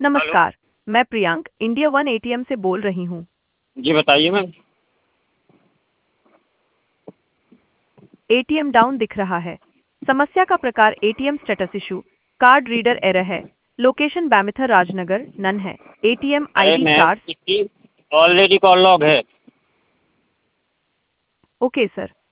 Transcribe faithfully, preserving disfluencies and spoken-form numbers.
नमस्कार, मैं Priyank India one ATM से बोल रही हूँ। जी बताइए मैम। एटीएम डाउन दिख रहा है। समस्या का प्रकार ATM status issue, card reader error है। लोकेशन बैमिथर राजनगर नन है। एटीएम अरे आईडी मैम चार। इसकी ऑलरेडी कॉल लॉग है। Okay sir,